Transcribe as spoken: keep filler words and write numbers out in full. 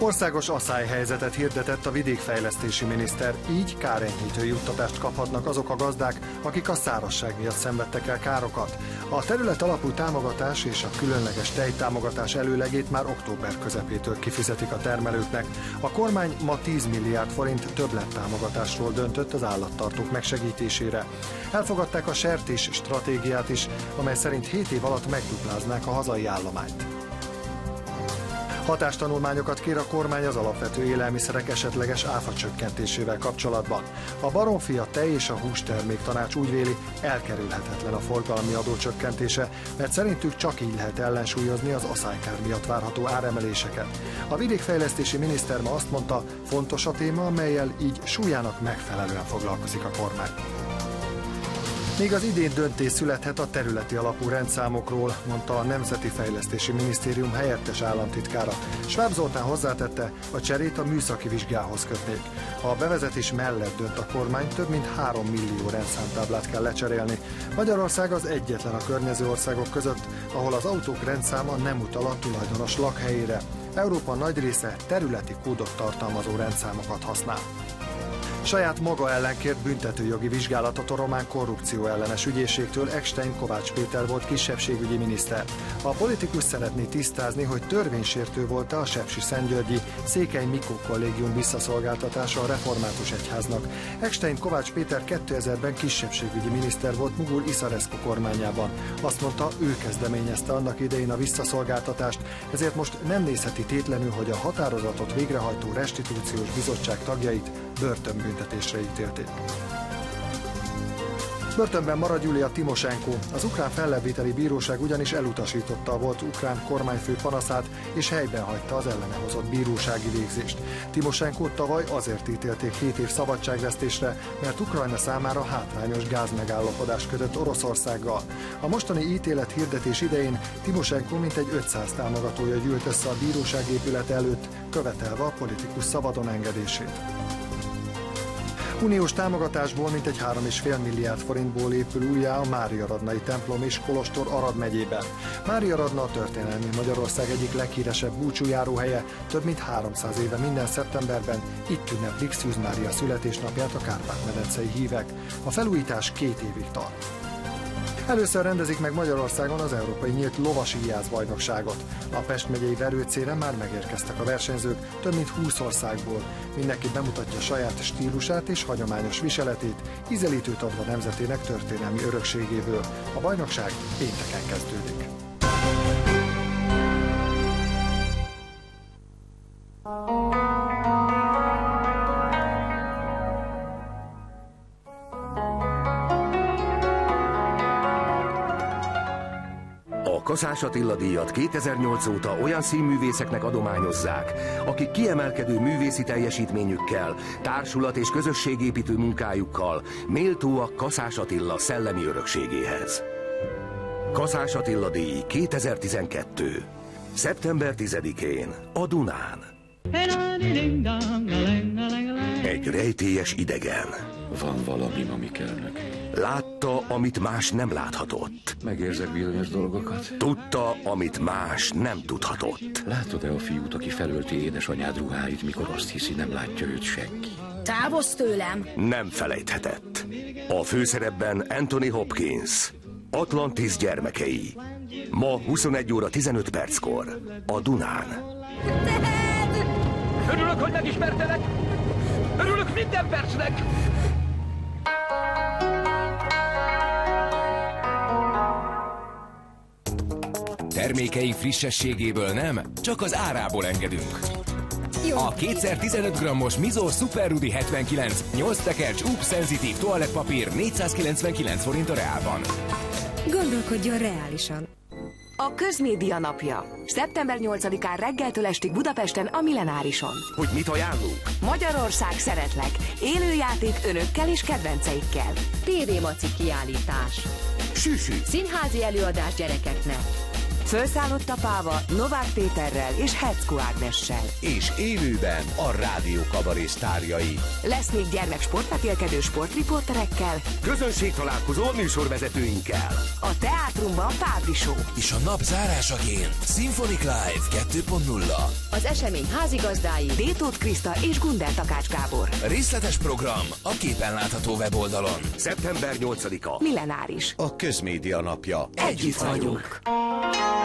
Országos aszályhelyzetet hirdetett a vidékfejlesztési miniszter, így kárenyhítő juttatást kaphatnak azok a gazdák, akik a szárazság miatt szenvedtek el károkat. A terület alapú támogatás és a különleges tejtámogatás előlegét már október közepétől kifizetik a termelőknek. A kormány ma tíz milliárd forint többlettámogatásról döntött az állattartók megsegítésére. Elfogadták a sertés stratégiát is, amely szerint hét év alatt megdupláznák a hazai állományt. Hatástanulmányokat kér a kormány az alapvető élelmiszerek esetleges áfa csökkentésével kapcsolatban. A baromfi, a tej és a hústermék tanács úgy véli, elkerülhetetlen a forgalmi adó csökkentése, mert szerintük csak így lehet ellensúlyozni az aszálykár miatt várható áremeléseket. A vidékfejlesztési miniszter ma azt mondta, fontos a téma, amellyel így súlyának megfelelően foglalkozik a kormány. Még az idén döntés születhet a területi alapú rendszámokról, mondta a Nemzeti Fejlesztési Minisztérium helyettes államtitkára. Schwab Zoltán hozzátette, a cserét a műszaki vizsgához kötnék. Ha a bevezetés mellett dönt a kormány, több mint három millió rendszámtáblát kell lecserélni. Magyarország az egyetlen a környező országok között, ahol az autók rendszáma nem utal a tulajdonos lakhelyére. Európa nagy része területi kódot tartalmazó rendszámokat használ. Saját maga ellen kért büntetőjogi vizsgálatot a román korrupció ellenes ügyészségtől Eckstein Kovács Péter volt kisebbségügyi miniszter. A politikus szeretné tisztázni, hogy törvénysértő volt-e a sepsiszentgyörgyi Székely Mikó kollégium visszaszolgáltatása a református egyháznak. Eckstein Kovács Péter kétezerben kisebbségügyi miniszter volt Mugur Iszareszko kormányában. Azt mondta, ő kezdeményezte annak idején a visszaszolgáltatást, ezért most nem nézheti tétlenül, hogy a határozatot végrehajtó restitúciós bizottság tagjait börtönbüntetésre ítélték. Börtönben marad Julia Timosenko. Az ukrán fellebbviteli bíróság ugyanis elutasította a volt ukrán kormányfő panaszát, és helyben hagyta az ellene hozott bírósági végzést. Timosenkót tavaly azért ítélték hét év szabadságvesztésre, mert Ukrajna számára hátrányos gázmegállapodást kötött Oroszországgal. A mostani ítélet hirdetés idején Timosenko mintegy ötszáz támogatója gyűlt össze a bíróság épülete előtt, követelve a politikus szabadon engedését. Uniós támogatásból mintegy három egész öt milliárd forintból épül újjá a Máriaradnai templom és kolostor Arad megyében. Máriaradna a történelmi Magyarország egyik leghíresebb búcsújáróhelye, több mint háromszáz éve minden szeptemberben itt ünneplik Szűz Mária születésnapját a kárpát-medencei hívek. A felújítás két évig tart. Először rendezik meg Magyarországon az Európai Nyílt Lovasíjász bajnokságot. A Pest megyei verőcére már megérkeztek a versenyzők több mint húsz országból. Mindenki bemutatja saját stílusát és hagyományos viseletét, ízelítőt adva nemzetének történelmi örökségéből. A bajnokság pénteken kezdődik. A Kaszás Attila díjat kétezer-nyolc óta olyan színművészeknek adományozzák, akik kiemelkedő művészi teljesítményükkel, társulat- és közösségépítő munkájukkal méltóak Kaszás Attila szellemi örökségéhez. Kaszás Attila díj kétezer-tizenkettő. szeptember tizedikén a Dunán. Egy rejtélyes idegen. Van valami, ami kellnek. Látta, amit más nem láthatott. Megérzek bizonyos dolgokat. Tudta, amit más nem tudhatott. Látod-e a fiút, aki felölti édesanyád ruháit, mikor azt hiszi, nem látja őt senki? Távozz tőlem! Nem felejthetett. A főszerepben Anthony Hopkins. Atlantis gyermekei. Ma huszonegy óra tizenöt perckor. A Dunán. Ted! Örülök, hogy megismertelek! Örülök minden percnek! Termékeink frissességéből nem, csak az árából engedünk. Jó. A kétszer-tizenöt grammos Mizor Super Rudy hetvenkilenc nyolc tekercs U P szenzitív toalettpapír négyszázkilencvenkilenc forint a Reálban. Gondolkodjon reálisan. A Közmédia napja. szeptember nyolcadikán reggeltől estig Budapesten a Millenárison. Hogy mit ajánlunk? Magyarország szeretlek. Élőjáték önökkel és kedvenceikkel. té vé Maci kiállítás. Süsü. Színházi előadás gyerekeknek. Fölszállott a Páva Novák Péterrel és Herczko Ágnessel. És élőben a rádió kabaré sztárjai. Lesz még gyermek sportmetélkedő sportriporterekkel. Közönségtalálkozó a műsorvezetőinkkel. A teátrumban Pávri Show. És a nap zárásaként Symphonic Live kettő pont nulla. Az esemény házigazdái Détót Kriszta és Gundel Takács Gábor. Részletes program a képen látható weboldalon. szeptember nyolcadika. Millenáris. A Közmédia Napja. Együtt vagyunk.